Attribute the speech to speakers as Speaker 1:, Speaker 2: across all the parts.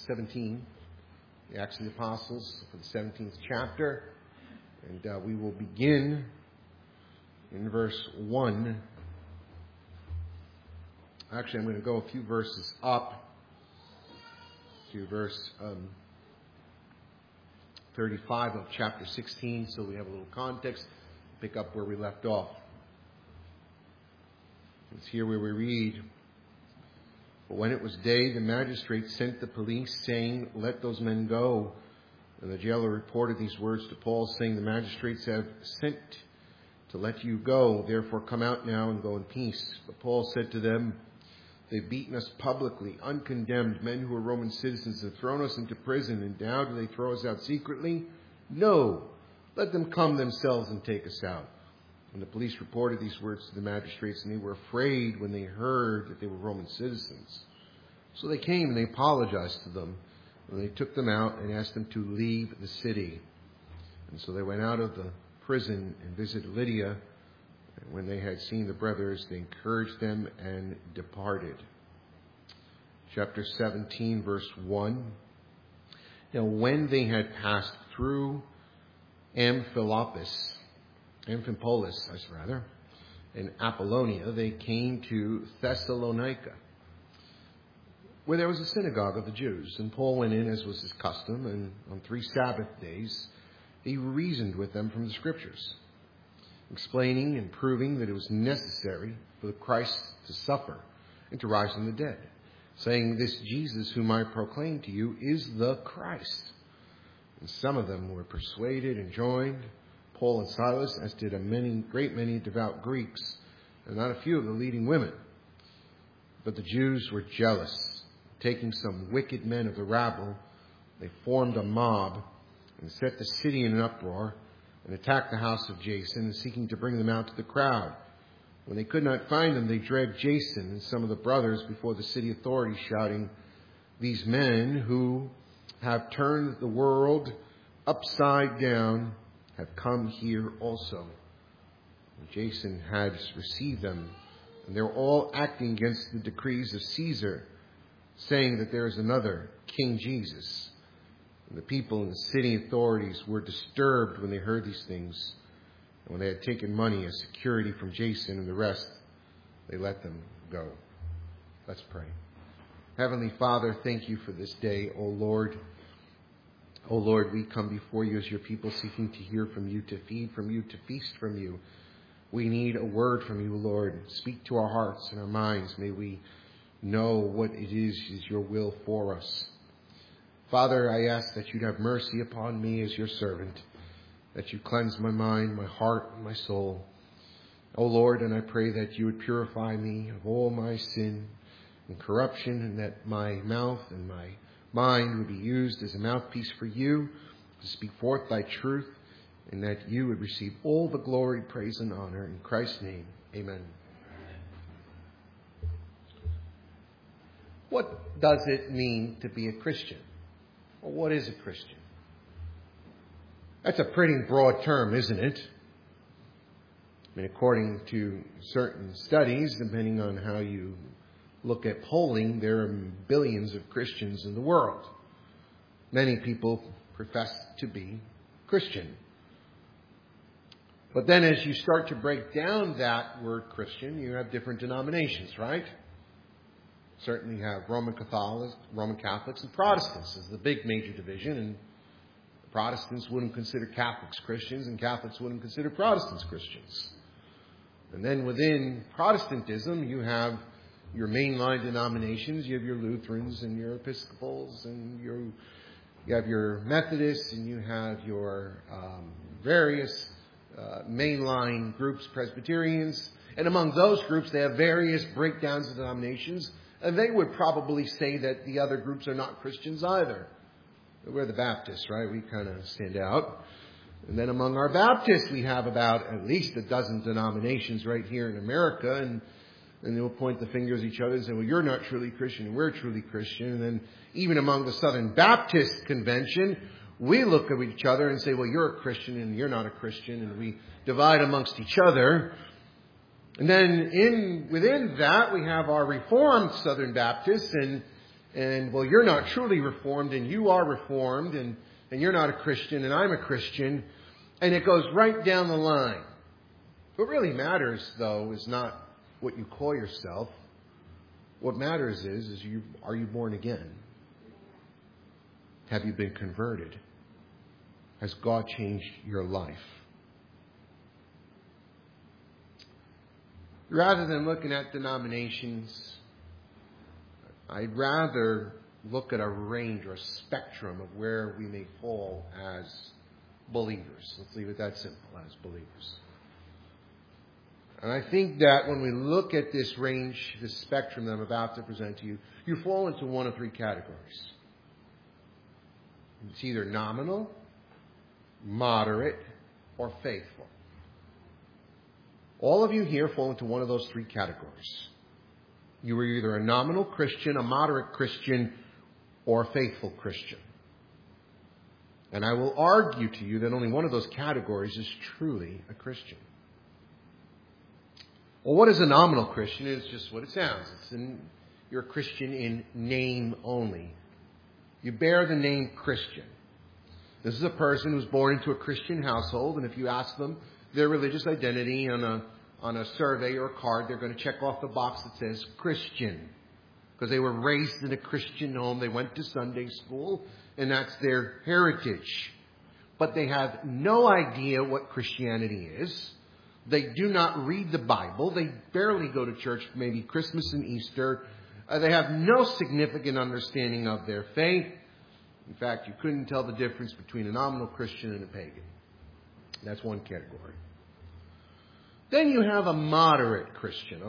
Speaker 1: 17, the Acts of the Apostles, for the 17th chapter. And we will begin in verse 1. Actually, I'm going to go a few verses up to verse 35 of chapter 16, so we have a little context. Pick up where we left off. It's here where we read, "But when it was day, the magistrate sent the police, saying, 'Let those men go.' And the jailer reported these words to Paul, saying, 'The magistrates have sent to let you go. Therefore come out now and go in peace.' But Paul said to them, 'They've beaten us publicly, uncondemned, men who are Roman citizens, have thrown us into prison, and now do they throw us out secretly? No, let them come themselves and take us out.' And the police reported these words to the magistrates, and they were afraid when they heard that they were Roman citizens. So they came and they apologized to them, and they took them out and asked them to leave the city. And so they went out of the prison and visited Lydia. And when they had seen the brothers, they encouraged them and departed." Chapter 17, verse 1. "Now when they had passed through Amphipolis, in Apollonia, they came to Thessalonica, where there was a synagogue of the Jews. And Paul went in, as was his custom, and on 3 Sabbath days he reasoned with them from the Scriptures, explaining and proving that it was necessary for the Christ to suffer and to rise from the dead, saying, 'This Jesus whom I proclaim to you is the Christ.' And some of them were persuaded and joined Paul and Silas, as did a great many devout Greeks, and not a few of the leading women. But the Jews were jealous. Taking some wicked men of the rabble, they formed a mob and set the city in an uproar and attacked the house of Jason, seeking to bring them out to the crowd. When they could not find them, they dragged Jason and some of the brothers before the city authorities, shouting, 'These men who have turned the world upside down have come here also.' And Jason had received them, and they were all acting against the decrees of Caesar, saying that there is another, King Jesus. And the people and the city authorities were disturbed when they heard these things. And when they had taken money as security from Jason and the rest, they let them go." Let's pray. Heavenly Father, thank you for this day, O Lord. O Lord, we come before you as your people, seeking to hear from you, to feed from you, to feast from you. We need a word from you, Lord. Speak to our hearts and our minds. May we know what it is your will for us. Father, I ask that you'd have mercy upon me as your servant, that you cleanse my mind, my heart, and my soul. O Lord, and I pray that you would purify me of all my sin and corruption, and that my mouth and my mind would be used as a mouthpiece for you to speak forth thy truth, and that you would receive all the glory, praise, and honor. In Christ's name, amen. What does it mean to be a Christian? Well, what is a Christian? That's a pretty broad term, isn't it? I mean, according to certain studies, depending on how you look at polling, there are billions of Christians in the world. Many people profess to be Christian. But then as you start to break down that word Christian, you have different denominations, right? Certainly you have Roman Catholics and Protestants as the big major division, and Protestants wouldn't consider Catholics Christians, and Catholics wouldn't consider Protestants Christians. And then within Protestantism, you have your mainline denominations. You have your Lutherans and your Episcopals, and you have your Methodists, and you have your various mainline groups, Presbyterians. And among those groups, they have various breakdowns of denominations. And they would probably say that the other groups are not Christians either. We're the Baptists, right? We kind of stand out. And then among our Baptists, we have about at least a dozen denominations right here in America. And they'll point the fingers at each other and say, well, you're not truly Christian and we're truly Christian. And then even among the Southern Baptist Convention, we look at each other and say, well, you're a Christian and you're not a Christian. And we divide amongst each other. And then within that, we have our Reformed Southern Baptists. And And, well, you're not truly Reformed, and you are Reformed, and you're not a Christian, and I'm a Christian. And it goes right down the line. What really matters, though, is not what you call yourself. What matters is are you born again? Have you been converted? Has God changed your life? Rather than looking at denominations, I'd rather look at a range or a spectrum of where we may fall as believers. Let's leave it that simple, as believers. And I think that when we look at this range, this spectrum that I'm about to present to you, you fall into one of three categories. It's either nominal, moderate, or faithful. All of you here fall into one of those three categories. You are either a nominal Christian, a moderate Christian, or a faithful Christian. And I will argue to you that only one of those categories is truly a Christian. Well, what is a nominal Christian? It's just what it sounds. You're a Christian in name only. You bear the name Christian. This is a person who's born into a Christian household, and if you ask them their religious identity on a survey or a card, they're going to check off the box that says Christian. Because they were raised in a Christian home. They went to Sunday school, and that's their heritage. But they have no idea what Christianity is. They do not read the Bible. They barely go to church, maybe Christmas and Easter. They have no significant understanding of their faith. In fact, you couldn't tell the difference between a nominal Christian and a pagan. That's one category. Then you have a moderate Christian,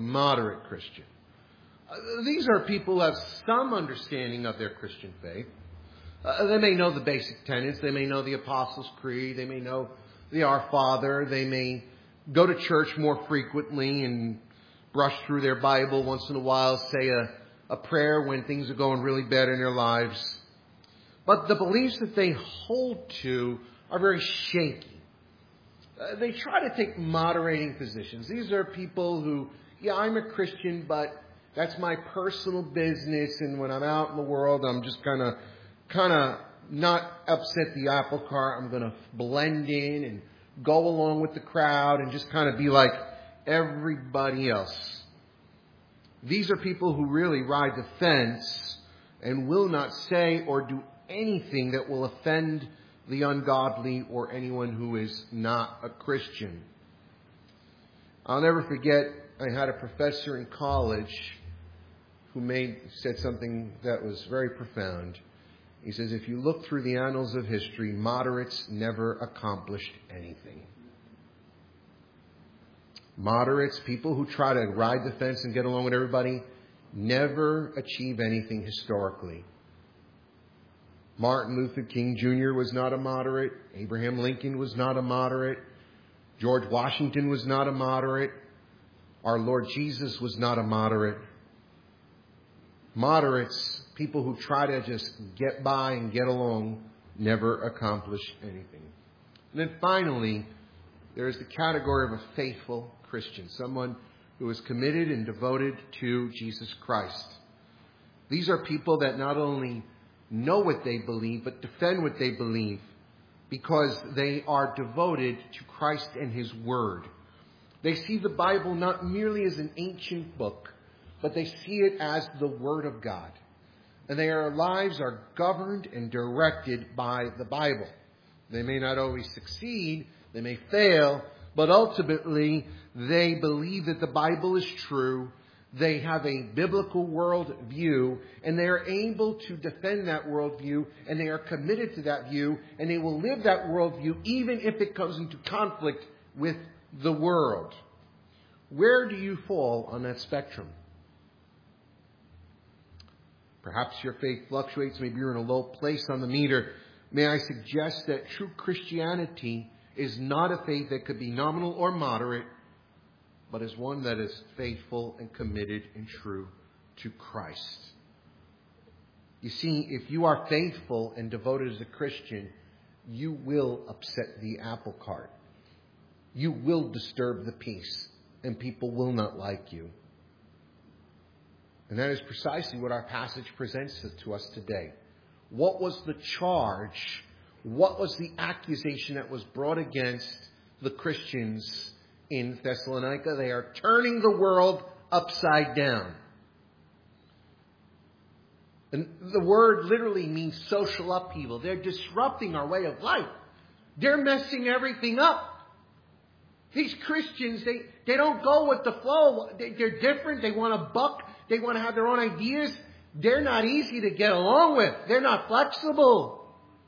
Speaker 1: These are people who have some understanding of their Christian faith. They may know the basic tenets. They may know the Apostles' Creed. They may know the Our Father. They may go to church more frequently and brush through their Bible once in a while, say a prayer when things are going really bad in their lives. But the beliefs that they hold to are very shaky. They try to take moderating positions. These are people who, I'm a Christian, but that's my personal business, and when I'm out in the world, I'm just kind of not upset the apple cart. I'm going to blend in and go along with the crowd and just kind of be like everybody else. These are people who really ride the fence and will not say or do anything that will offend the ungodly or anyone who is not a Christian. I'll never forget, I had a professor in college who said something that was very profound. He says, if you look through the annals of history, moderates never accomplished anything. Moderates, people who try to ride the fence and get along with everybody, never achieve anything historically. Martin Luther King Jr. was not a moderate. Abraham Lincoln was not a moderate. George Washington was not a moderate. Our Lord Jesus was not a moderate. Moderates, people who try to just get by and get along, never accomplish anything. And then finally, there is the category of a faithful Christian, someone who is committed and devoted to Jesus Christ. These are people that not only know what they believe, but defend what they believe because they are devoted to Christ and His Word. They see the Bible not merely as an ancient book, but they see it as the Word of God. And their lives are governed and directed by the Bible. They may not always succeed, they may fail, but ultimately they believe that the Bible is true. They have a biblical worldview, and they are able to defend that worldview, and they are committed to that view, and they will live that worldview even if it comes into conflict with the world. Where do you fall on that spectrum? Perhaps your faith fluctuates. Maybe you're in a low place on the meter. May I suggest that true Christianity is not a faith that could be nominal or moderate, but is one that is faithful and committed and true to Christ. You see, if you are faithful and devoted as a Christian, you will upset the apple cart. You will disturb the peace, and people will not like you. And that is precisely what our passage presents to us today. What was the charge? What was the accusation that was brought against the Christians in Thessalonica? They are turning the world upside down. And the word literally means social upheaval. They're disrupting our way of life. They're messing everything up. These Christians, they don't go with the flow. They're different. They want to buck. They want to have their own ideas. They're not easy to get along with. They're not flexible.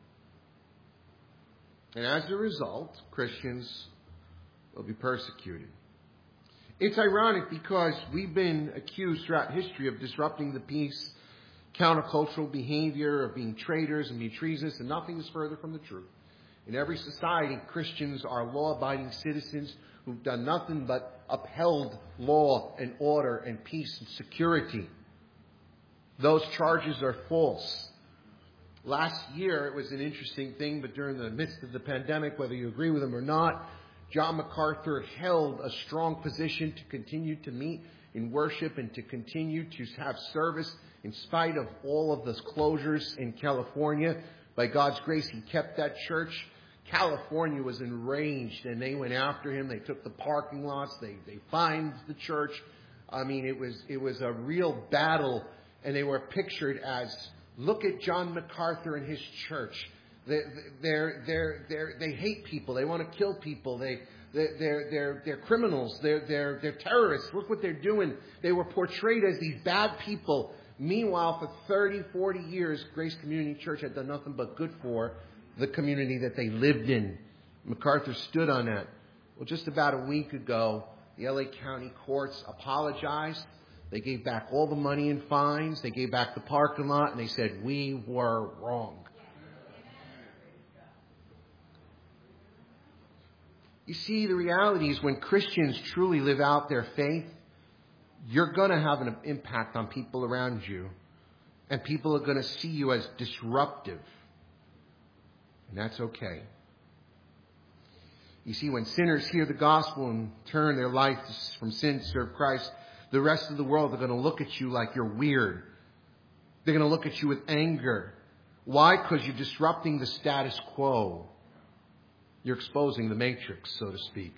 Speaker 1: And as a result, Christians will be persecuted. It's ironic because we've been accused throughout history of disrupting the peace, countercultural behavior, of being traitors and being treasonous, and nothing is further from the truth. In every society, Christians are law-abiding citizens who've done nothing but upheld law and order and peace and security. Those charges are false. Last year, it was an interesting thing, but during the midst of the pandemic, whether you agree with him or not, John MacArthur held a strong position to continue to meet in worship and to continue to have service in spite of all of those closures in California. By God's grace, he kept that church. California was enraged, and they went after him. They took the parking lots. They fined the church. I mean, it was a real battle, and they were pictured as, look at John MacArthur and his church. They hate people. They want to kill people. They're criminals. They're terrorists. Look what they're doing. They were portrayed as these bad people. Meanwhile, for 30, 40 years, Grace Community Church had done nothing but good for the community that they lived in. MacArthur stood on that. Well, just about a week ago, the LA County courts apologized. They gave back all the money in fines. They gave back the parking lot, and they said, we were wrong. You see, the reality is when Christians truly live out their faith, you're going to have an impact on people around you. And people are going to see you as disruptive. And that's okay. You see, when sinners hear the gospel and turn their lives from sin to serve Christ, the rest of the world are going to look at you like you're weird. They're going to look at you with anger. Why? Because you're disrupting the status quo. You're exposing the matrix, so to speak.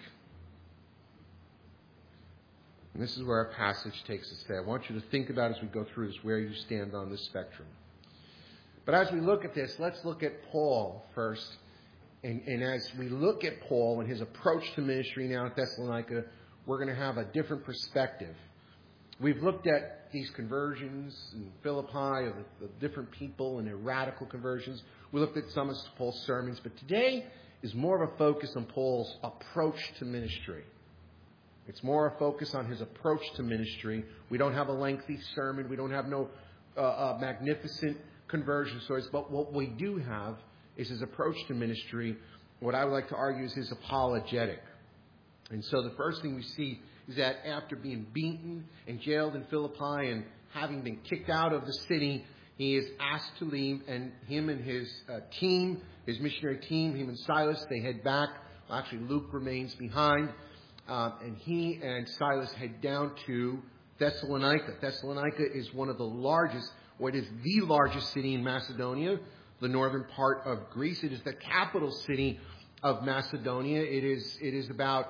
Speaker 1: And this is where our passage takes us today. I want you to think about as we go through this where you stand on this spectrum. But as we look at this, let's look at Paul first. And as we look at Paul and his approach to ministry now at Thessalonica, we're going to have a different perspective. We've looked at these conversions in Philippi of the different people and their radical conversions. We looked at some of Paul's sermons. But today is more of a focus on Paul's approach to ministry. It's more a focus on his approach to ministry. We don't have a lengthy sermon. We don't have no magnificent conversion stories. But what we do have is his approach to ministry. What I would like to argue is his apologetic. And so the first thing we see is that after being beaten and jailed in Philippi and having been kicked out of the city, he is asked to leave, and him and his team, his missionary team, him and Silas, they head back. Well, actually, Luke remains behind. And he and Silas head down to Thessalonica. Thessalonica is one of the largest, or it is the largest city in Macedonia, the northern part of Greece. It is the capital city of Macedonia. There's about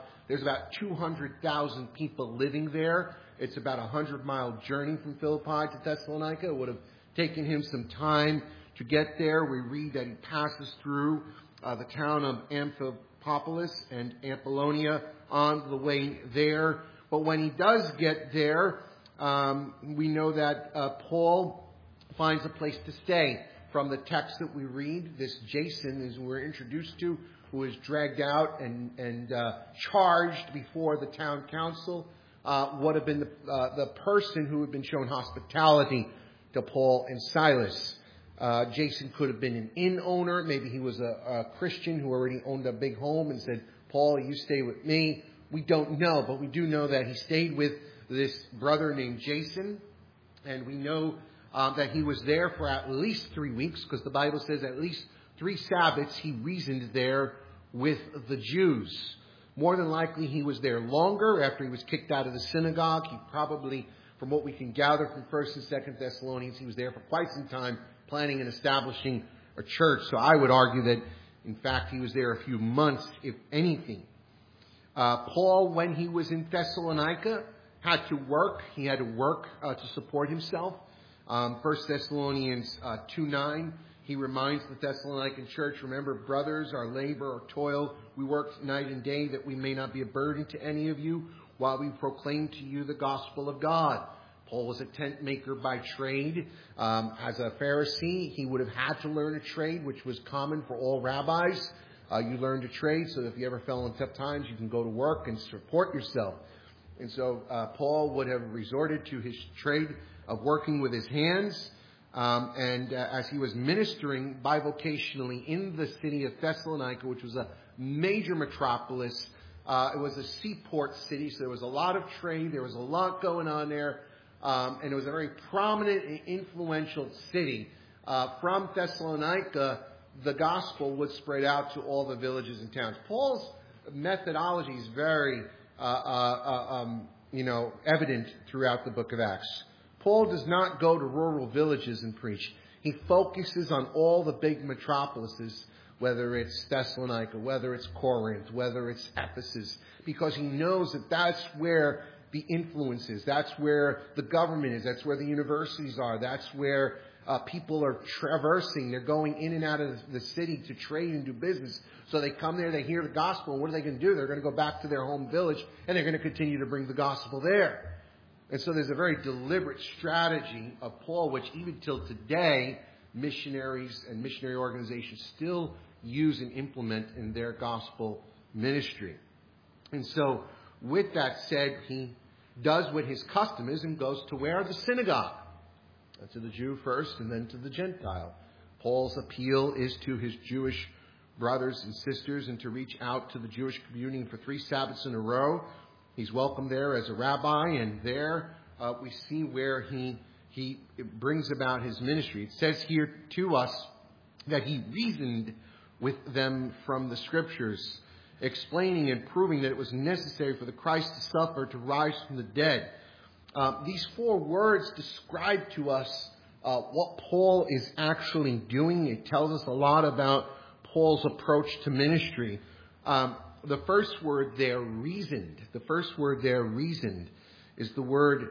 Speaker 1: 200,000 people living there. It's about a 100-mile journey from Philippi to Thessalonica. It would have taken him some time to get there. We read that he passes through the town of Amphipolis and Apollonia on the way there. But when he does get there, we know that Paul finds a place to stay. From the text that we read, this Jason, as we're introduced to, who is dragged out and charged before the town council, would have been the person who had been shown hospitality to Paul and Silas. Jason could have been an inn owner. Maybe he was a Christian who already owned a big home and said, Paul, you stay with me. We don't know, but we do know that he stayed with this brother named Jason. And we know that he was there for at least 3 weeks, because the Bible says at least 3 Sabbaths he reasoned there with the Jews. More than likely he was there longer after he was kicked out of the synagogue. He probably, from what we can gather from 1st and 2nd Thessalonians, he was there for quite some time planning and establishing a church. So I would argue that, in fact, he was there a few months, if anything. Paul, when he was in Thessalonica, had to work. He had to work to support himself. 1 Thessalonians 2:9, he reminds the Thessalonican church, remember, brothers, our labor, our toil, we work night and day that we may not be a burden to any of you while we proclaim to you the gospel of God. Paul was a tent maker by trade. As a Pharisee, he would have had to learn a trade, which was common for all rabbis. You learned a trade so that if you ever fell in tough times, you can go to work and support yourself. And so Paul would have resorted to his trade of working with his hands. As he was ministering bivocationally in the city of Thessalonica, which was a major metropolis, it was a seaport city, so there was a lot of trade, there was a lot going on there, and it was a very prominent and influential city. From Thessalonica, the gospel would spread out to all the villages and towns. Paul's methodology is very, evident throughout the book of Acts. Paul does not go to rural villages and preach. He focuses on all the big metropolises, whether it's Thessalonica, whether it's Corinth, whether it's Ephesus, because he knows that that's where the influence is. That's where the government is. That's where the universities are. That's where people are traversing. They're going in and out of the city to trade and do business. So they come there, they hear the gospel, and what are they going to do? They're going to go back to their home village, and they're going to continue to bring the gospel there. And so there's a very deliberate strategy of Paul, which even till today, missionaries and missionary organizations still use and implement in their gospel ministry. And so, with that said, he does what his custom is and goes to where? The synagogue. To the Jew first and then to the Gentile. Paul's appeal is to his Jewish brothers and sisters and to reach out to the Jewish community for 3 Sabbaths in a row. He's welcome there as a rabbi, and there we see where he brings about his ministry. It says here to us that he reasoned with them from the Scriptures, explaining and proving that it was necessary for the Christ to suffer, to rise from the dead. These 4 words describe to us what Paul is actually doing. It tells us a lot about Paul's approach to ministry. The first word there, reasoned. The first word there, reasoned, is the word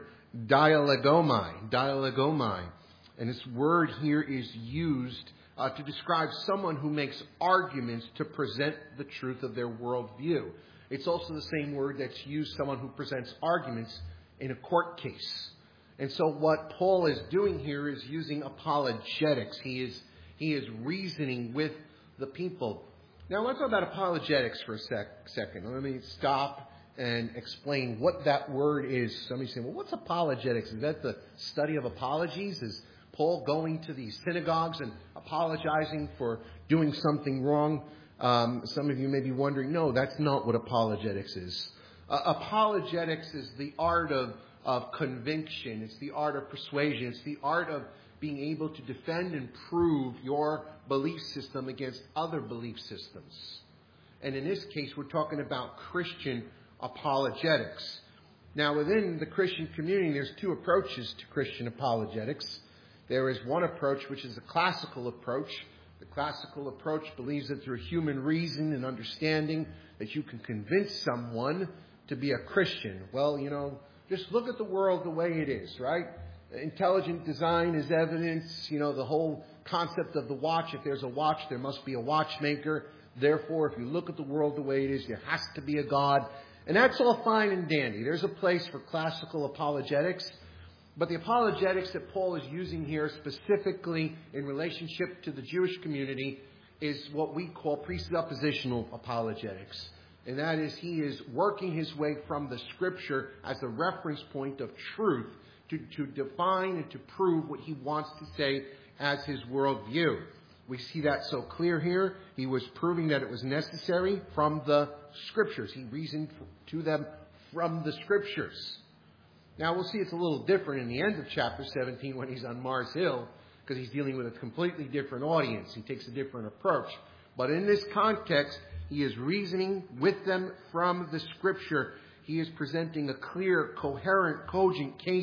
Speaker 1: dialegomai. Dialegomai. And this word here is used to describe someone who makes arguments to present the truth of their worldview. It's also the same word that's used, someone who presents arguments in a court case. And so what Paul is doing here is using apologetics. He is reasoning with the people. Now, let's talk about apologetics for a second. Let me stop and explain what that word is. Somebody say, well, what's apologetics? Is that the study of apologies? Is Paul going to these synagogues and apologizing for doing something wrong? Some of you may be wondering, no, that's not what apologetics is. Apologetics is the art of conviction. It's the art of persuasion. It's the art of being able to defend and prove your belief system against other belief systems. And in this case, we're talking about Christian apologetics. Now, within the Christian community, there's 2 approaches to Christian apologetics. There is one approach, which is the classical approach. The classical approach believes that through human reason and understanding that you can convince someone to be a Christian. Well, just look at the world the way it is, right? Intelligent design is evidence. The whole concept of the watch. If there's a watch, there must be a watchmaker. Therefore, if you look at the world the way it is, there has to be a God. And that's all fine and dandy. There's a place for classical apologetics. But the apologetics that Paul is using here specifically in relationship to the Jewish community is what we call presuppositional apologetics. And that is, he is working his way from the Scripture as a reference point of truth to define and to prove what he wants to say as his worldview. We see that so clear here. He was proving that it was necessary from the Scriptures. He reasoned to them from the Scriptures. Now, we'll see it's a little different in the end of chapter 17 when he's on Mars Hill, because he's dealing with a completely different audience. He takes a different approach. But in this context, he is reasoning with them from the Scripture. He is presenting a clear, coherent, cogent case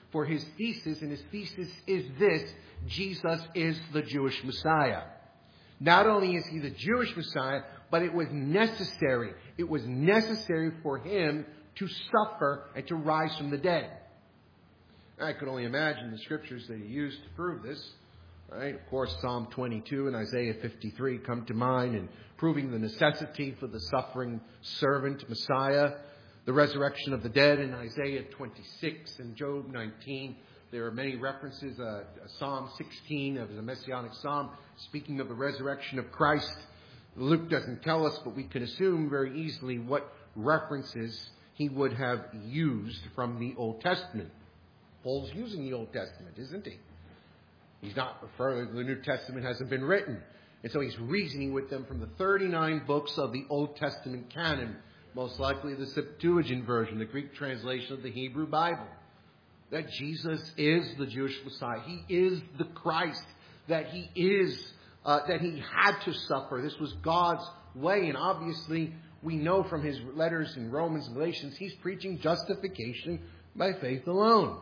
Speaker 1: for his thesis, and his thesis is this: Jesus is the Jewish Messiah. Not only is he the Jewish Messiah, but it was necessary. It was necessary for him to suffer and to rise from the dead. I could only imagine the scriptures that he used to prove this. Right? Of course, Psalm 22 and Isaiah 53 come to mind in proving the necessity for the suffering servant Messiah. The resurrection of the dead in Isaiah 26 and Job 19. There are many references. Psalm 16 is a messianic psalm speaking of the resurrection of Christ. Luke doesn't tell us, but we can assume very easily what references he would have used from the Old Testament. Paul's using the Old Testament, isn't he? He's not referring, the New Testament hasn't been written. And so he's reasoning with them from the 39 books of the Old Testament canon, most likely the Septuagint version, the Greek translation of the Hebrew Bible, that Jesus is the Jewish Messiah. He is the Christ, that he had to suffer. This was God's way. And obviously, we know from his letters in Romans and Galatians, he's preaching justification by faith alone.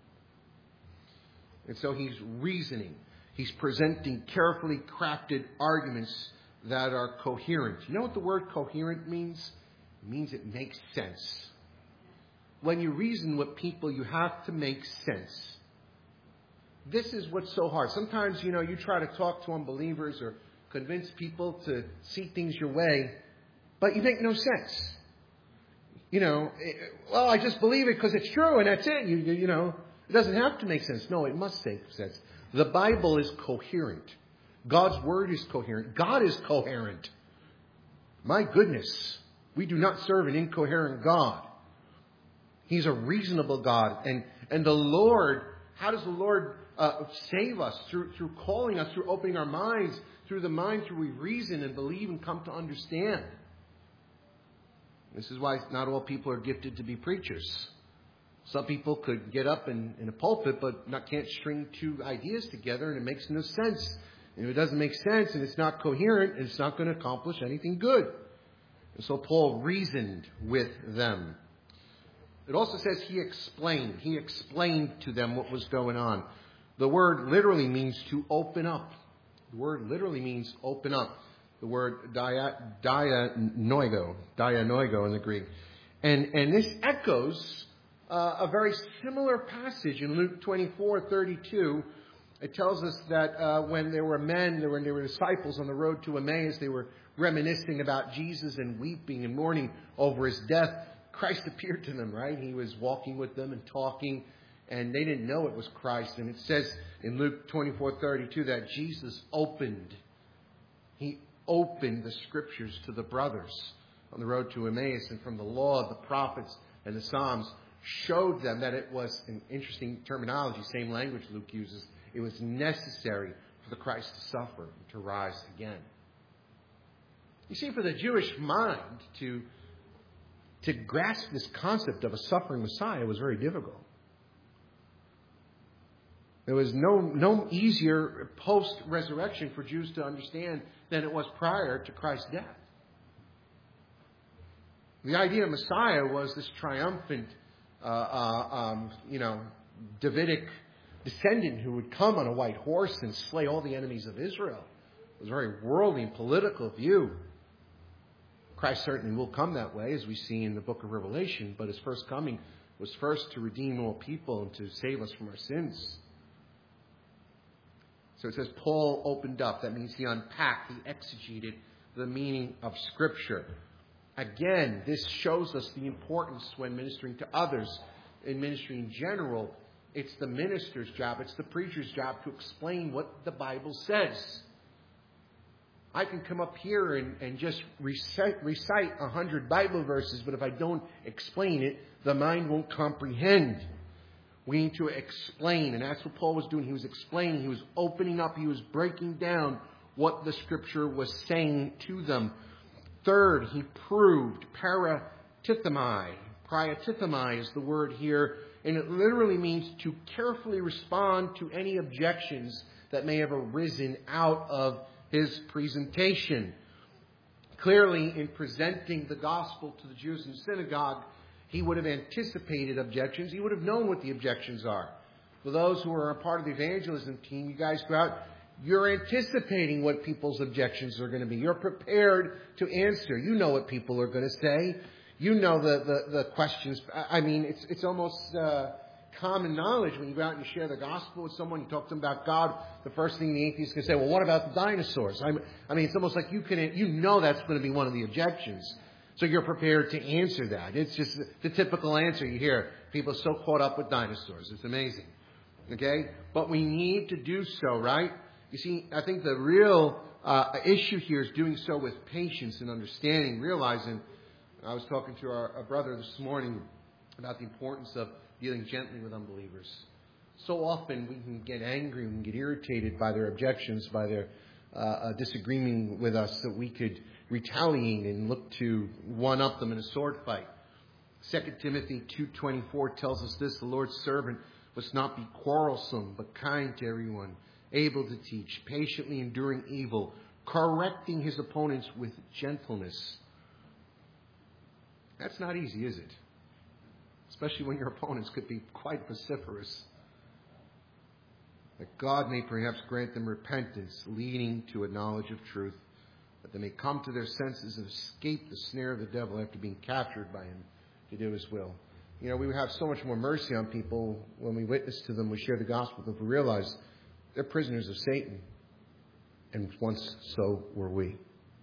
Speaker 1: And so he's reasoning. He's presenting carefully crafted arguments that are coherent. You know what the word coherent means? It means it makes sense. When you reason with people, you have to make sense. This is what's so hard. Sometimes, you try to talk to unbelievers or convince people to see things your way, but you make no sense. Well, I just believe it because it's true and that's it. It doesn't have to make sense. No, it must make sense. The Bible is coherent. God's Word is coherent. God is coherent. My goodness, we do not serve an incoherent God. He's a reasonable God. And the Lord, how does the Lord save us? Through calling us, through opening our minds, through the mind, through we reason and believe and come to understand. This is why not all people are gifted to be preachers. Some people could get up in a pulpit, but can't string two ideas together, and it makes no sense. And if it doesn't make sense, and it's not coherent, it's not going to accomplish anything good. And so Paul reasoned with them. It also says he explained. He explained to them what was going on. The word literally means to open up. The word literally means open up. The word dianoigo in the Greek. And this echoes a very similar passage in Luke 24:32. It tells us that when there were disciples on the road to Emmaus, they were reminiscing about Jesus and weeping and mourning over his death. Christ appeared to them, right? He was walking with them and talking, and they didn't know it was Christ. And it says in Luke 24:32 that Jesus opened the scriptures to the brothers on the road to Emmaus, and from the law, the prophets, and the Psalms, showed them that it was, an interesting terminology, same language Luke uses, it was necessary for the Christ to suffer and to rise again. You see, for the Jewish mind to grasp this concept of a suffering Messiah was very difficult. There was no easier post-resurrection for Jews to understand than it was prior to Christ's death. The idea of Messiah was this triumphant, Davidic descendant who would come on a white horse and slay all the enemies of Israel. It was a very worldly and political view. Christ certainly will come that way, as we see in the book of Revelation, but his first coming was first to redeem all people and to save us from our sins. So it says Paul opened up. That means he unpacked, he exegeted the meaning of Scripture. Again, this shows us the importance when ministering to others, in ministry in general. It's the minister's job, it's the preacher's job to explain what the Bible says. I can come up here and just recite 100 Bible verses, but if I don't explain it, the mind won't comprehend. We need to explain, and that's what Paul was doing. He was explaining, he was opening up, he was breaking down what the Scripture was saying to them. Third, he proved paratithemai. Paratithemai is the word here, and it literally means to carefully respond to any objections that may have arisen out of his presentation. Clearly, in presenting the gospel to the Jews in the synagogue, He would have anticipated objections. He would have known what the objections are. For those who are a part of the evangelism team, you guys go out, you're anticipating what people's objections are going to be. You're prepared to answer. You know what people are going to say. You know the questions. I mean, it's almost common knowledge when you go out and you share the gospel with someone, you talk to them about God, the first thing the atheist can say, well, what about the dinosaurs? I mean, it's almost like you know that's going to be one of the objections. So you're prepared to answer that. It's just the typical answer you hear. People are so caught up with dinosaurs. It's amazing. Okay? But we need to do so, right? You see, I think the real issue here is doing so with patience and understanding, realizing, I was talking to our brother this morning about the importance of dealing gently with unbelievers. So often we can get angry, we can get irritated by their objections, by their disagreeing with us, that we could retaliate and look to one-up them in a sword fight. 2 Timothy 2:24 tells us this: the Lord's servant must not be quarrelsome, but kind to everyone, able to teach, patiently enduring evil, correcting his opponents with gentleness. That's not easy, is it? Especially when your opponents could be quite vociferous. That God may perhaps grant them repentance, leading to a knowledge of truth, that they may come to their senses and escape the snare of the devil after being captured by him to do his will. You know, we would have so much more mercy on people when we witness to them, we share the gospel, if we realize they're prisoners of Satan. And once so were we.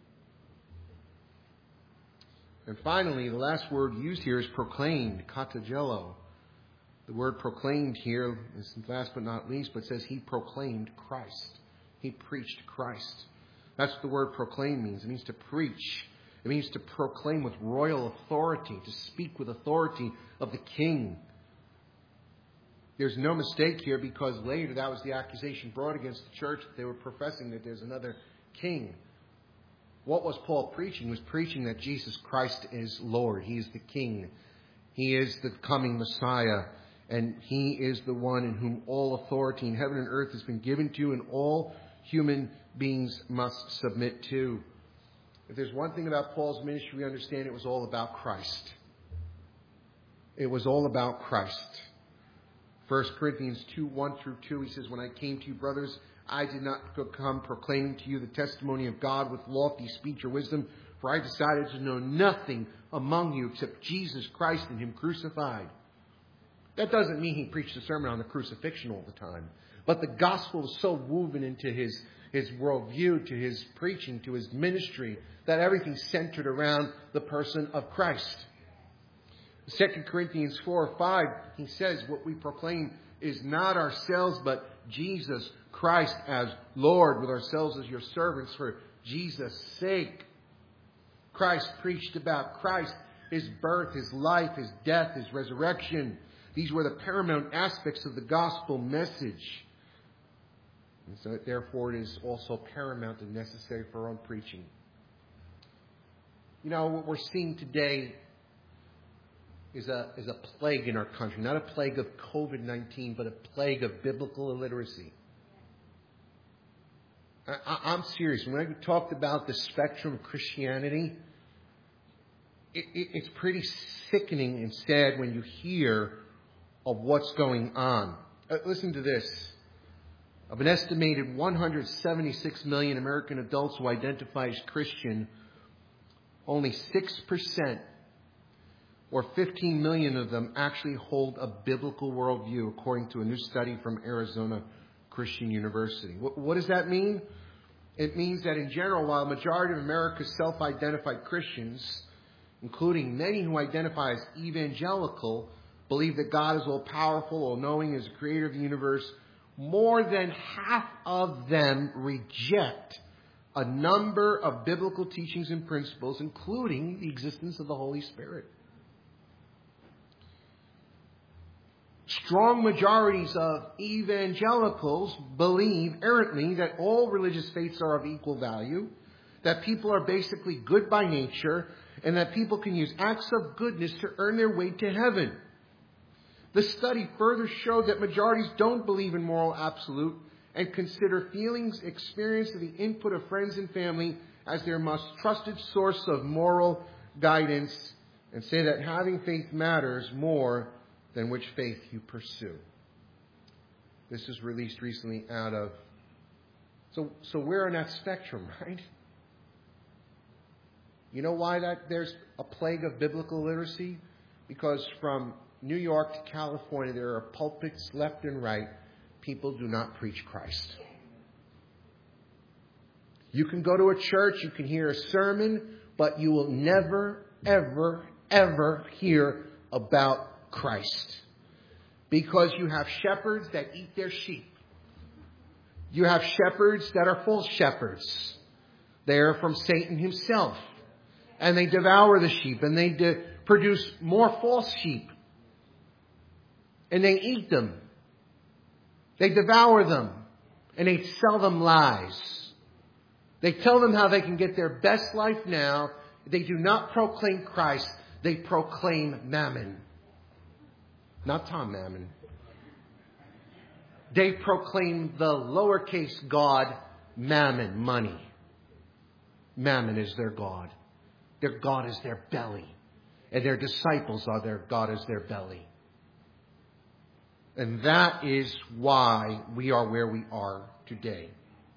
Speaker 1: And finally, the last word used here is proclaimed, katagello. The word proclaimed here is last but not least, but says he proclaimed Christ. He preached Christ. That's what the word proclaim means. It means to preach. It means to proclaim with royal authority, to speak with authority of the king. There's no mistake here, because later that was the accusation brought against the church, that they were professing that there's another king. What was Paul preaching? He was preaching that Jesus Christ is Lord. He is the King. He is the coming Messiah. And He is the one in whom all authority in heaven and earth has been given to, and all human beings must submit to. If there's one thing about Paul's ministry, we understand it was all about Christ. It was all about Christ. 1 Corinthians 2:1-2, he says, when I came to you, brothers, I did not come proclaiming to you the testimony of God with lofty speech or wisdom, for I decided to know nothing among you except Jesus Christ and Him crucified. That doesn't mean he preached a sermon on the crucifixion all the time. But the gospel was so woven into his worldview, to his preaching, to his ministry, that everything centered around the person of Christ. 2 Corinthians 4:5, he says, what we proclaim is not ourselves, but Jesus Christ as Lord, with ourselves as your servants for Jesus' sake. Christ preached about Christ, His birth, His life, His death, His resurrection. These were the paramount aspects of the gospel message. And so therefore it is also paramount and necessary for our own preaching. You know, what we're seeing today is a plague in our country. Not a plague of COVID-19, but a plague of biblical illiteracy. I'm serious. When I talked about the spectrum of Christianity, it's pretty sickening and sad when you hear of what's going on. Listen to this. Of an estimated 176 million American adults who identify as Christian, only 6%, or 15 million of them, actually hold a biblical worldview, according to a new study from Arizona Christian University. What does that mean? It means that in general, while the majority of America's self-identified Christians, including many who identify as evangelical, believe that God is all-powerful, all-knowing, is the creator of the universe, more than half of them reject a number of biblical teachings and principles, including the existence of the Holy Spirit. Strong majorities of evangelicals believe errantly that all religious faiths are of equal value, that people are basically good by nature, and that people can use acts of goodness to earn their way to heaven. The study further showed that majorities don't believe in moral absolute and consider feelings experienced and the input of friends and family as their most trusted source of moral guidance and say that having faith matters more than which faith you pursue. This was released recently out of... So we're on that spectrum, right? You know why there's a plague of biblical literacy? Because from New York to California, there are pulpits left and right. People do not preach Christ. You can go to a church, you can hear a sermon, but you will never, ever, ever hear about Christ. Because you have shepherds that eat their sheep. You have shepherds that are false shepherds. They are from Satan himself. And they devour the sheep, and they produce more false sheep. And they eat them. They devour them. And they sell them lies. They tell them how they can get their best life now. They do not proclaim Christ. They proclaim Mammon. Not Tom Mammon. They proclaim the lowercase god, Mammon, money. Mammon is their god. Their God is their belly. And their disciples are their God is their belly. And that is why we are where we are today.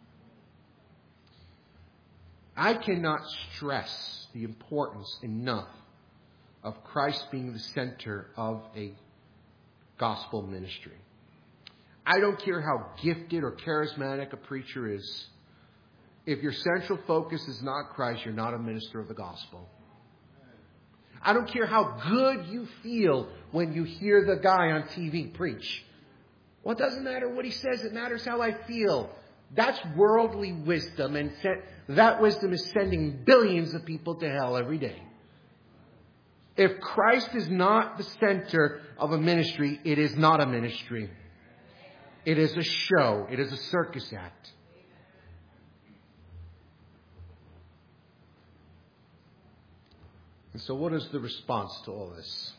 Speaker 1: I cannot stress the importance enough of Christ being the center of a gospel ministry. I don't care how gifted or charismatic a preacher is. If your central focus is not Christ, you're not a minister of the gospel. I don't care how good you feel when you hear the guy on TV preach. Well, it doesn't matter what he says. It matters how I feel. That's worldly wisdom. And that wisdom is sending billions of people to hell every day. If Christ is not the center of a ministry, it is not a ministry. It is a show. It is a circus act. And so what is the response to all this?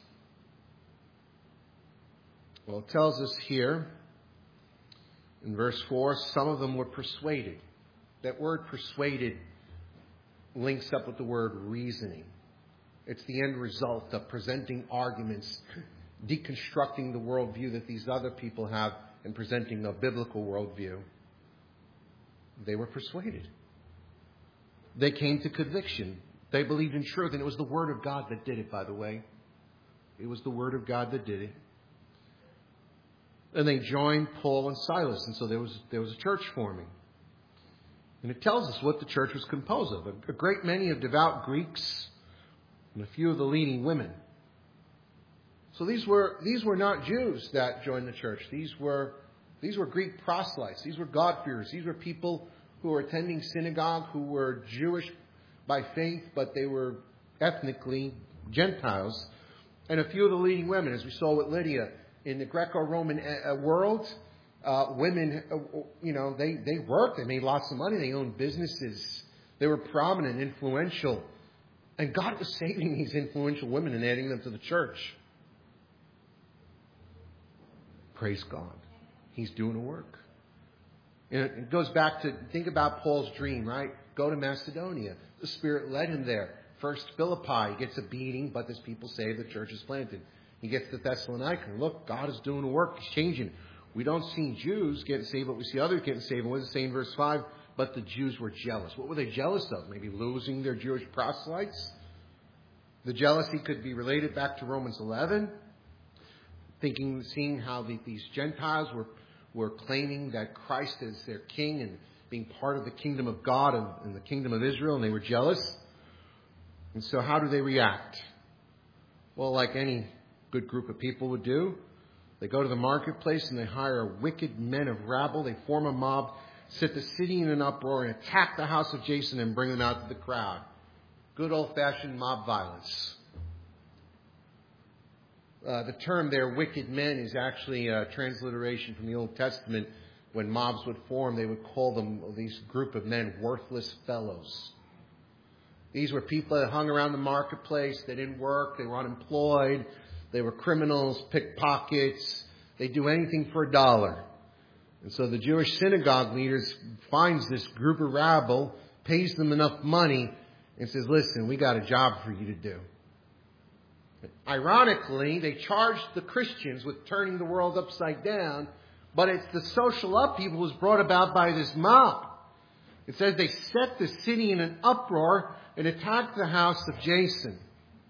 Speaker 1: Well, it tells us here in verse 4, some of them were persuaded. That word persuaded links up with the word reasoning. It's the end result of presenting arguments, deconstructing the worldview that these other people have and presenting a biblical worldview. They were persuaded. They came to conviction. They believed in truth, and it was the Word of God that did it, by the way. It was the Word of God that did it. And they joined Paul and Silas, and so there was a church forming. And it tells us what the church was composed of. A great many of devout Greeks and a few of the leading women. So these were not Jews that joined the church. These were Greek proselytes. These were God-fearers. These were people who were attending synagogue, who were Jewish by faith, but they were ethnically Gentiles. And a few of the leading women, as we saw with Lydia, in the Greco-Roman world, women, they worked, they made lots of money, they owned businesses, they were prominent, influential. And God was saving these influential women and adding them to the church. Praise God. He's doing a work. And it goes back to, think about Paul's dream, right? Go to Macedonia. The Spirit led him there. First, Philippi. He gets a beating, but there's people saved, the church is planted. He gets to Thessalonica. Look, God is doing a work. He's changing. We don't see Jews getting saved, but we see others getting saved. And what does it say in verse 5? But the Jews were jealous. What were they jealous of? Maybe losing their Jewish proselytes? The jealousy could be related back to Romans 11. Seeing how these Gentiles were claiming that Christ is their king and being part of the kingdom of God and the kingdom of Israel, and they were jealous. And so how do they react? Well, like any good group of people would do, they go to the marketplace and they hire wicked men of rabble. They form a mob, set the city in an uproar, and attack the house of Jason and bring them out to the crowd. Good old-fashioned mob violence. The term there, wicked men, is actually a transliteration from the Old Testament. When mobs would form, they would call them, these group of men, worthless fellows. These were people that hung around the marketplace. They didn't work. They were unemployed. They were criminals, pickpockets. They'd do anything for $1. And so the Jewish synagogue leaders finds this group of rabble, pays them enough money, and says, listen, we got a job for you to do. Ironically, they charged the Christians with turning the world upside down, but it's the social upheaval was brought about by this mob. It says they set the city in an uproar and attacked the house of Jason.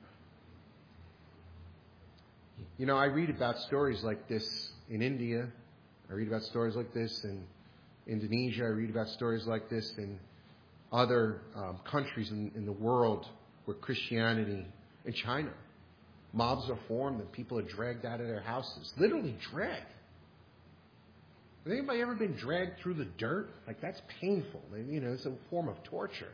Speaker 1: You know, I read about stories like this in India. I read about stories like this in Indonesia. I read about stories like this in other countries in the world where Christianity, in China, mobs are formed and people are dragged out of their houses. Literally dragged. Has anybody ever been dragged through the dirt? Like, that's painful. You know, it's a form of torture.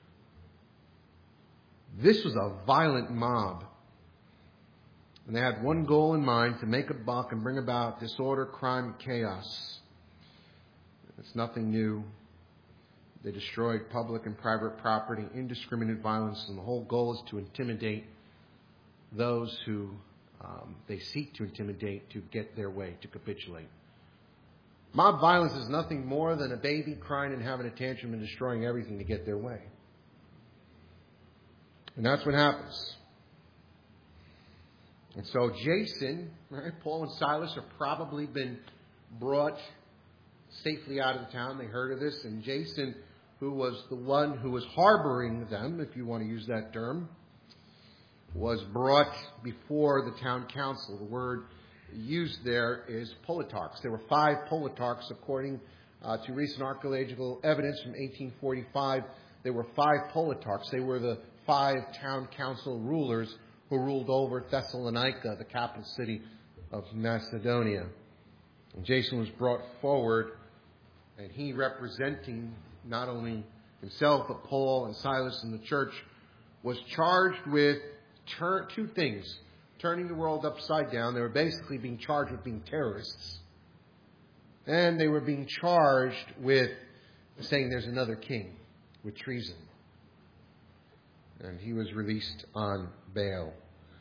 Speaker 1: This was a violent mob. And they had one goal in mind, to make a buck and bring about disorder, crime, and chaos. It's nothing new. They destroyed public and private property, indiscriminate violence, and the whole goal is to intimidate those who they seek to intimidate to get their way, to capitulate. Mob violence is nothing more than a baby crying and having a tantrum and destroying everything to get their way. And that's what happens. And so Jason, right, Paul and Silas have probably been brought safely out of the town. They heard of this. And Jason, who was the one who was harboring them, if you want to use that term, was brought before the town council. The word used there is politarchs. There were 5 politarchs according to recent archaeological evidence from 1845. There were 5 politarchs. They were the 5 town council rulers who ruled over Thessalonica, the capital city of Macedonia. And Jason was brought forward, and he, representing not only himself but Paul and Silas and the church, was charged with 2 things. Turning the world upside down. They were basically being charged with being terrorists. And they were being charged with saying there's another king, with treason. And he was released on bail.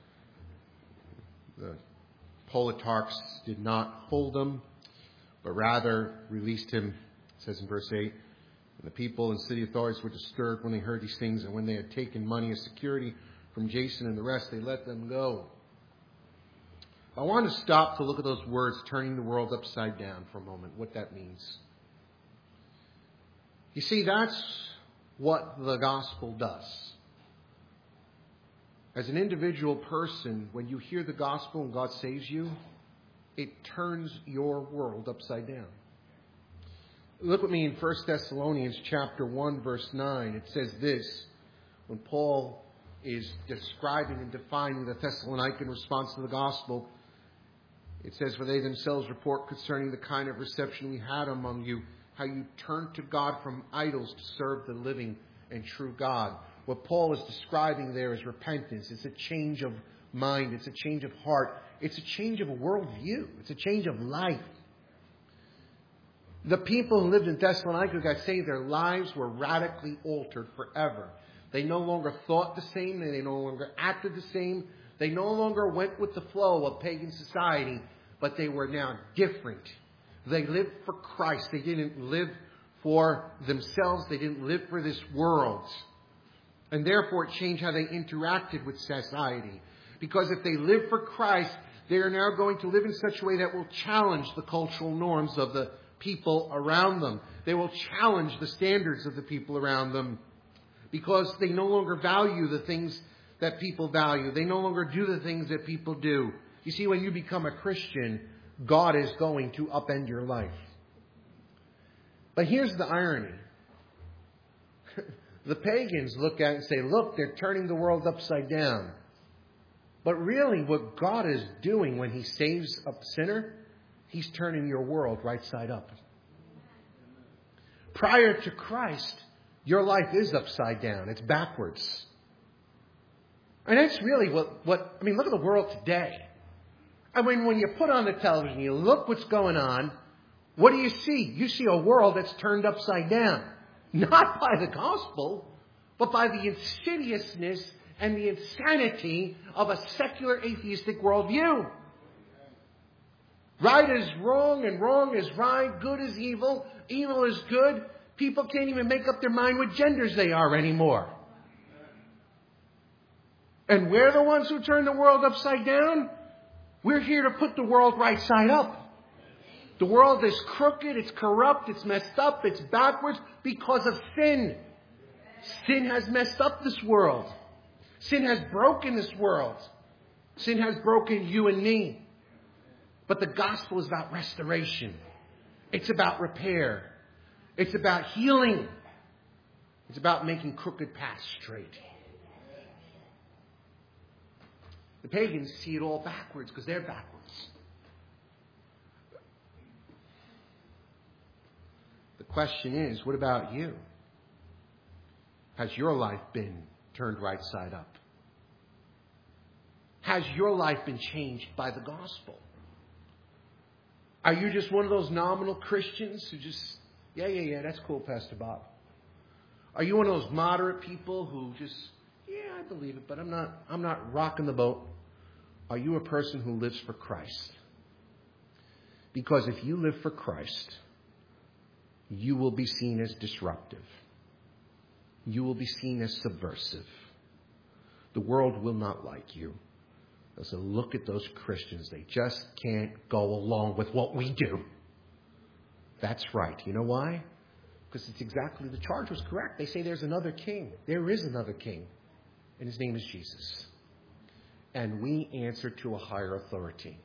Speaker 1: The politarchs did not hold him, but rather released him. It says in verse 8, and the people and city authorities were disturbed when they heard these things, and when they had taken money as security from Jason and the rest, they let them go. I want to stop to look at those words, turning the world upside down, for a moment, what that means. You see, that's what the gospel does. As an individual person, when you hear the gospel and God saves you, it turns your world upside down. Look with me in 1 Thessalonians chapter 1, verse 9. It says this, when Paul is describing and defining the Thessalonican response to the gospel. It says, for they themselves report concerning the kind of reception we had among you, how you turned to God from idols to serve the living and true God. What Paul is describing there is repentance. It's a change of mind. It's a change of heart. It's a change of a worldview. It's a change of life. The people who lived in Thessalonica, I say, their lives were radically altered forever. They no longer thought the same. They no longer acted the same. They no longer went with the flow of pagan society, but they were now different. They lived for Christ. They didn't live for themselves. They didn't live for this world. And therefore it changed how they interacted with society. Because if they live for Christ, they are now going to live in such a way that will challenge the cultural norms of the people around them. They will challenge the standards of the people around them. Because they no longer value the things that people value. They no longer do the things that people do. You see, when you become a Christian, God is going to upend your life. But here's the irony. The pagans look at it and say, look, they're turning the world upside down. But really what God is doing when He saves a sinner, He's turning your world right side up. Prior to Christ, your life is upside down. It's backwards. And that's really what look at the world today. I mean, when you put on the television, you look what's going on, what do you see? You see a world that's turned upside down. Not by the gospel, but by the insidiousness and the insanity of a secular atheistic worldview. Right is wrong and wrong is right. Good is evil. Evil is good. People can't even make up their mind what genders they are anymore. And we're the ones who turn the world upside down. We're here to put the world right side up. The world is crooked, it's corrupt, it's messed up, it's backwards because of sin. Sin has messed up this world. Sin has broken this world. Sin has broken you and me. But the gospel is about restoration. It's about repair. It's about healing. It's about making crooked paths straight. The pagans see it all backwards because they're backwards. The question is, what about you? Has your life been turned right side up? Has your life been changed by the gospel? Are you just one of those nominal Christians who just, yeah, that's cool, Pastor Bob? Are you one of those moderate people who just, I believe it, but I'm not rocking the boat? Are you a person who lives for Christ? Because if you live for Christ, you will be seen as disruptive. You will be seen as subversive. The world will not like you. So look at those Christians. They just can't go along with what we do. That's right. You know why? Because it's exactly, the charge was correct. They say there's another king. There is another king. And his name is Jesus. And we answer to a higher authority.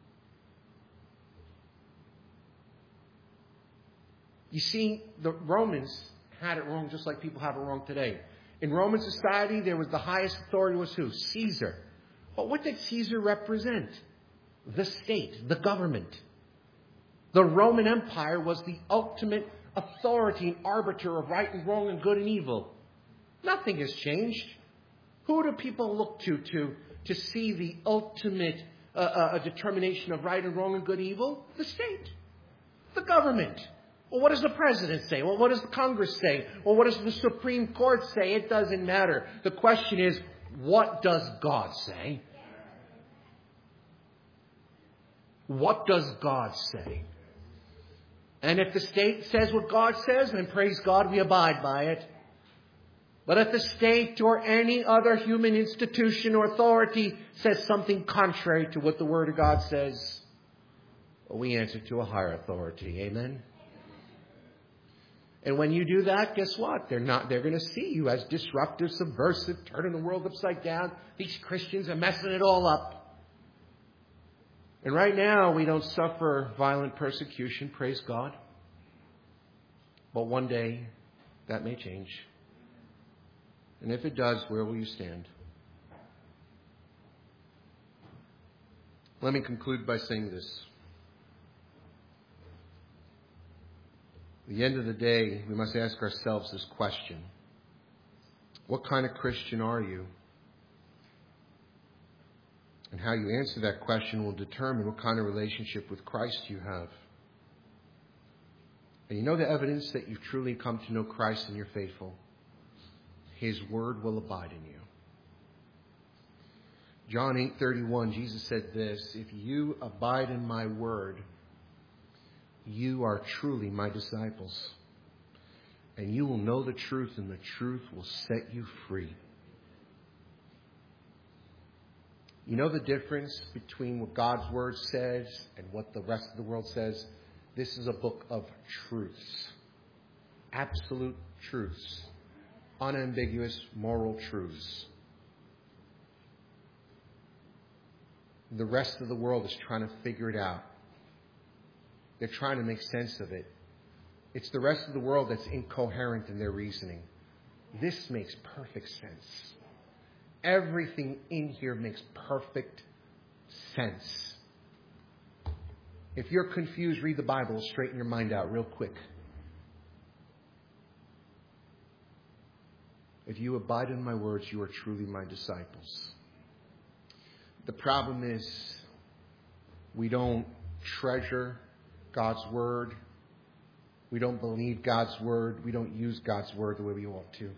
Speaker 1: You see, the Romans had it wrong just like people have it wrong today. In Roman society, there was the highest authority was who? Caesar. But what did Caesar represent? The state, the government. The Roman Empire was the ultimate authority and arbiter of right and wrong and good and evil. Nothing has changed. Who do people look to see the ultimate determination of right and wrong and good and evil? The state. The government. Well, what does the president say? Well, what does the Congress say? Well, what does the Supreme Court say? It doesn't matter. The question is, what does God say? What does God say? And if the state says what God says, then praise God, we abide by it. But if the state or any other human institution or authority says something contrary to what the Word of God says, well, we answer to a higher authority. Amen? And when you do that, guess what? They're going to see you as disruptive, subversive, turning the world upside down. These Christians are messing it all up. And right now, we don't suffer violent persecution, praise God. But one day, that may change. And if it does, where will you stand? Let me conclude by saying this. At the end of the day, we must ask ourselves this question. What kind of Christian are you? And how you answer that question will determine what kind of relationship with Christ you have. And you know the evidence that you've truly come to know Christ and you're faithful? His word will abide in you. John 8:31, Jesus said this, if you abide in my word, you are truly my disciples. And you will know the truth, and the truth will set you free. You know the difference between what God's word says and what the rest of the world says? This is a book of truths. Absolute truths. Unambiguous moral truths. The rest of the world is trying to figure it out. They're trying to make sense of it. It's the rest of the world that's incoherent in their reasoning. This makes perfect sense. Everything in here makes perfect sense. If you're confused, read the Bible. Straighten your mind out real quick. If you abide in my words, you are truly my disciples. The problem is we don't treasure God's word. We don't believe God's word. We don't use God's word the way we ought to.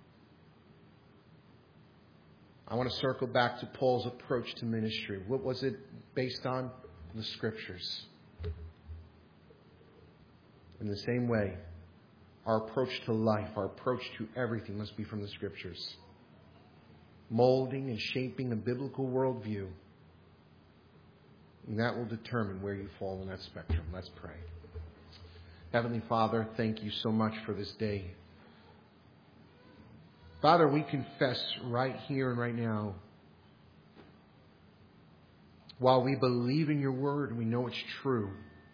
Speaker 1: I want to circle back to Paul's approach to ministry. What was it based on? The Scriptures. In the same way, our approach to life, our approach to everything must be from the Scriptures. molding and shaping a biblical worldview. And that will determine where you fall in that spectrum. Let's pray. Heavenly Father, thank you so much for this day. Father, we confess right here and right now, while we believe in your word and we know it's true,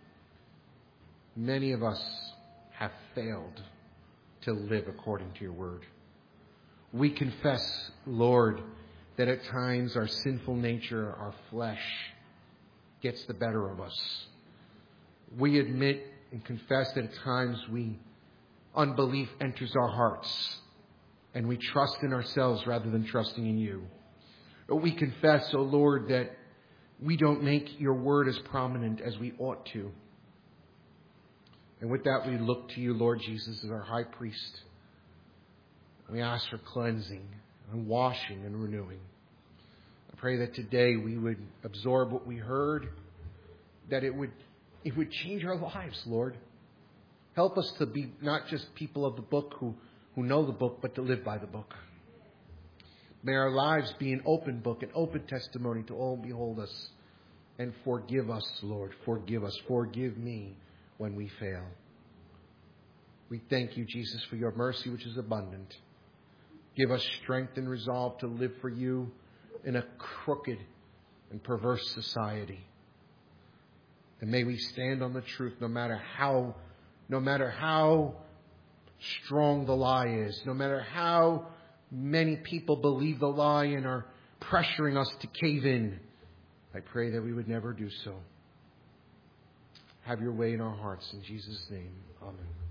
Speaker 1: many of us have failed to live according to your word. We confess, Lord, that at times our sinful nature, our flesh, gets the better of us. We admit and confess that at times unbelief enters our hearts and we trust in ourselves rather than trusting in you. We confess, O Lord, that we don't make your word as prominent as we ought to. And with that, we look to you, Lord Jesus, as our high priest. We ask for cleansing and washing and renewing. I pray that today we would absorb what we heard, that it would change our lives, Lord. Help us to be not just people of the book who know the book, but to live by the book. May our lives be an open book, an open testimony to all who behold us. And forgive us, Lord. Forgive us. Forgive me when we fail. We thank you, Jesus, for your mercy, which is abundant. Give us strength and resolve to live for you in a crooked and perverse society. And may we stand on the truth no matter how strong the lie is, no matter how many people believe the lie and are pressuring us to cave in. I pray that we would never do so. Have your way in our hearts. In Jesus' name, amen.